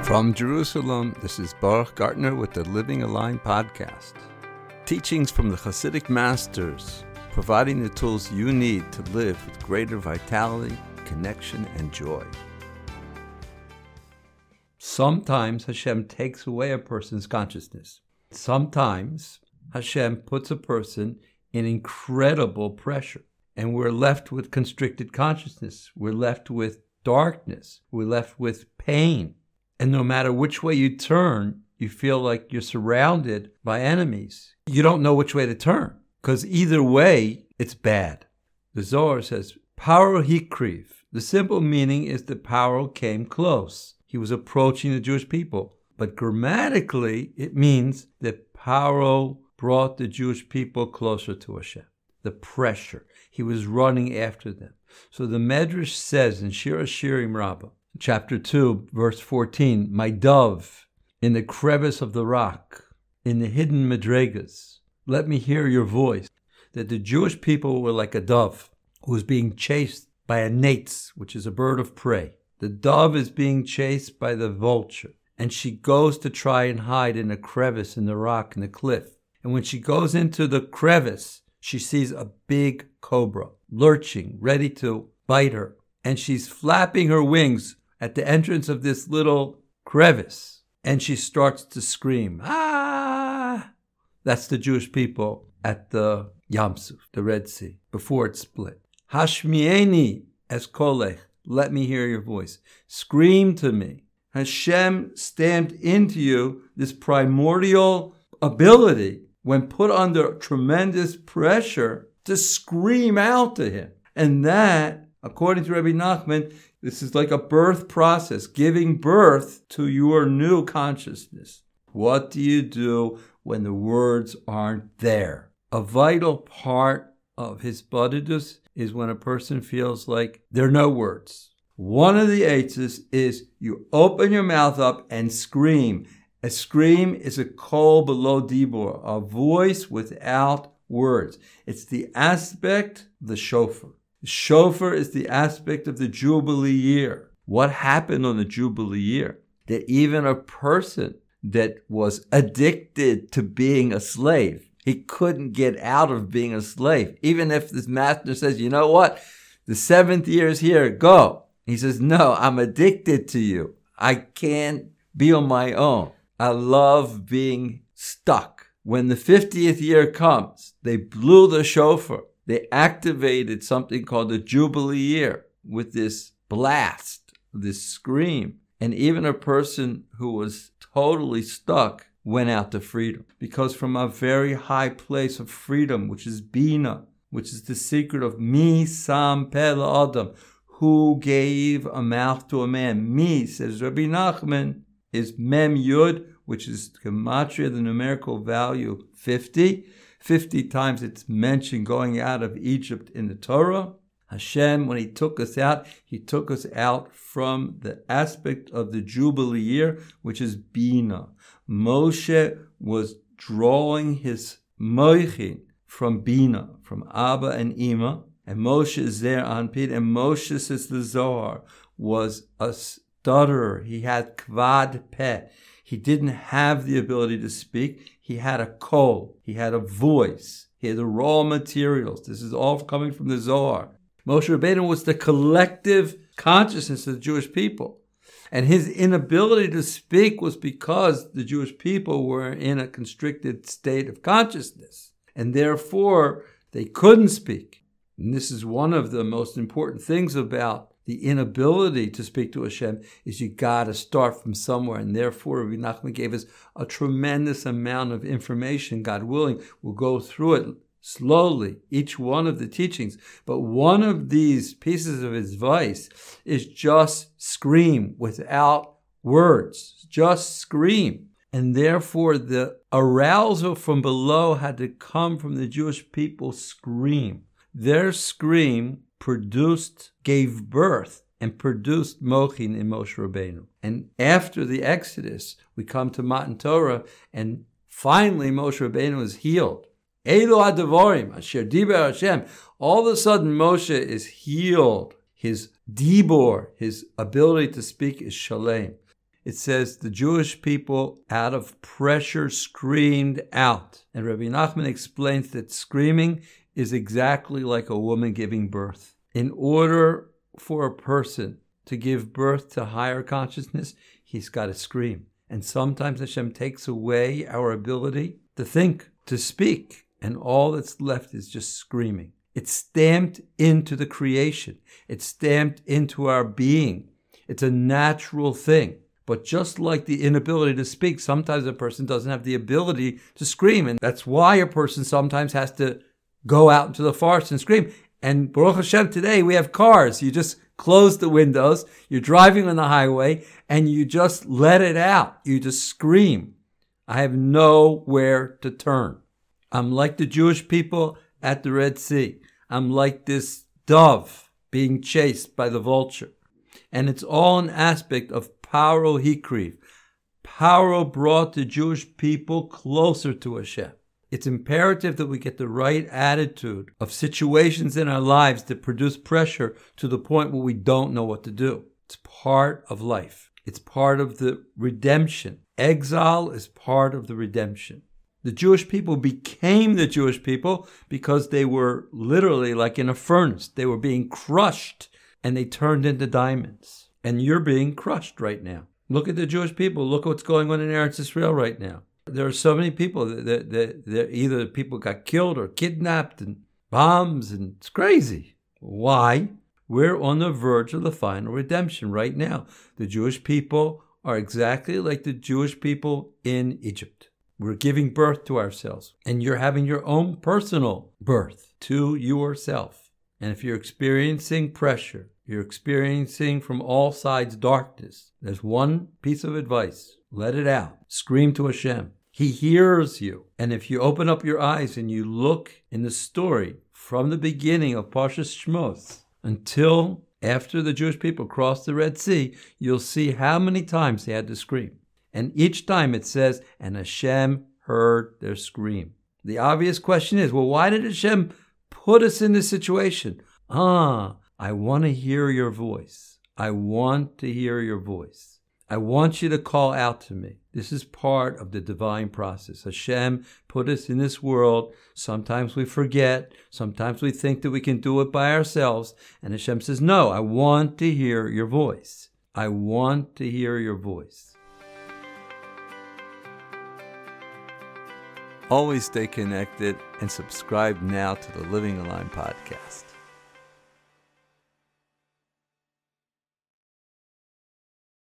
From Jerusalem, this is Baruch Gartner with the Living Aligned podcast. Teachings from the Hasidic masters, providing the tools you need to live with greater vitality, connection, and joy. Sometimes Hashem takes away a person's consciousness. Sometimes Hashem puts a person in incredible pressure, and we're left with constricted consciousness. We're left with darkness. We're left with pain. And no matter which way you turn, you feel like you're surrounded by enemies. You don't know which way to turn, because either way, it's bad. The Zohar says, Paro hikriv. The simple meaning is that Paro came close. He was approaching the Jewish people. But grammatically, it means that Paro brought the Jewish people closer to Hashem. The pressure. He was running after them. So the Medrash says in Shir HaShirim Rabbah, Chapter 2, verse 14, my dove, in the crevice of the rock, in the hidden madregas, let me hear your voice. That the Jewish people were like a dove who was being chased by a nates, which is a bird of prey. The dove is being chased by the vulture, and she goes to try and hide in a crevice in the rock, in the cliff. And when she goes into the crevice, she sees a big cobra lurching, ready to bite her. And she's flapping her wings at the entrance of this little crevice. And she starts to scream, ah! That's the Jewish people at the Yam Suf, the Red Sea, before it split. Hashmieni es kolech, let me hear your voice. Scream to me. Hashem stamped into you this primordial ability when put under tremendous pressure to scream out to him. And that, according to Rabbi Nachman, this is like a birth process, giving birth to your new consciousness. What do you do when the words aren't there? A vital part of Hisbodedus is when a person feels like there are no words. One of the eitzes is you open your mouth up and scream. A scream is a kol below dibur, a voice without words. It's the aspect of the shofar. The shofar is the aspect of the Jubilee year. What happened on the Jubilee year? That even a person that was addicted to being a slave, he couldn't get out of being a slave. Even if this master says, you know what? The 7th year is here, go. He says, no, I'm addicted to you. I can't be on my own. I love being stuck. When the 50th year comes, they blew the shofar. They activated something called the Jubilee year with this blast, this scream. And even a person who was totally stuck went out to freedom. Because from a very high place of freedom, which is Bina, which is the secret of Mi Sam Pel Adam, who gave a mouth to a man. Mi, says Rabbi Nachman, is Mem Yud, which is Gematria, the numerical value 50. 50 times it's mentioned going out of Egypt in the Torah. Hashem, when he took us out from the aspect of the Jubilee year, which is Bina. Moshe was drawing his moichin from Bina, from Abba and Ima, and Moshe is there on Pid, and Moshe, says the Zohar, was a stutterer. He had kvad peh. He didn't have the ability to speak. He had a kol. He had a voice. He had the raw materials. This is all coming from the Zohar. Moshe Rabbeinu was the collective consciousness of the Jewish people. And his inability to speak was because the Jewish people were in a constricted state of consciousness. And therefore, they couldn't speak. And this is one of the most important things about the inability to speak to Hashem, is you got to start from somewhere. And therefore, Rabbi Nachman gave us a tremendous amount of information. God willing, we'll go through it slowly, each one of the teachings. But one of these pieces of advice is just scream without words. Just scream. And therefore, the arousal from below had to come from the Jewish people's scream. Their scream gave birth and produced Mochin in Moshe Rabbeinu. And after the Exodus, we come to Matan Torah, and finally Moshe Rabbeinu is healed. Elu adavorim asher diber Hashem. All of a sudden, Moshe is healed. His dibor, his ability to speak, is shalem. It says the Jewish people out of pressure screamed out. And Rabbi Nachman explains that screaming is exactly like a woman giving birth. In order for a person to give birth to higher consciousness, he's got to scream. And sometimes Hashem takes away our ability to think, to speak, and all that's left is just screaming. It's stamped into the creation. It's stamped into our being. It's a natural thing. But just like the inability to speak, sometimes a person doesn't have the ability to scream. And that's why a person sometimes has to go out into the forest and scream. And Baruch Hashem, today we have cars. You just close the windows, you're driving on the highway, and you just let it out. You just scream. I have nowhere to turn. I'm like the Jewish people at the Red Sea. I'm like this dove being chased by the vulture. And it's all an aspect of Paro Hikriv. Paro brought the Jewish people closer to Hashem. It's imperative that we get the right attitude of situations in our lives that produce pressure to the point where we don't know what to do. It's part of life. It's part of the redemption. Exile is part of the redemption. The Jewish people became the Jewish people because they were literally like in a furnace. They were being crushed and they turned into diamonds. And you're being crushed right now. Look at the Jewish people. Look what's going on in Eretz Israel right now. There are so many people that either people got killed or kidnapped and bombs, and it's crazy. Why? We're on the verge of the final redemption right now. The Jewish people are exactly like the Jewish people in Egypt. We're giving birth to ourselves, and you're having your own personal birth to yourself. And if you're experiencing pressure, you're experiencing from all sides darkness, there's one piece of advice. Let it out. Scream to Hashem. He hears you. And if you open up your eyes and you look in the story from the beginning of Parshas Shmos until after the Jewish people crossed the Red Sea, you'll see how many times they had to scream. And each time it says, and Hashem heard their scream. The obvious question is, well, why did Hashem put us in this situation? I want to hear your voice. I want to hear your voice. I want you to call out to me. This is part of the divine process. Hashem put us in this world. Sometimes we forget. Sometimes we think that we can do it by ourselves. And Hashem says, no, I want to hear your voice. I want to hear your voice. Always stay connected and subscribe now to the Living Aligned podcast.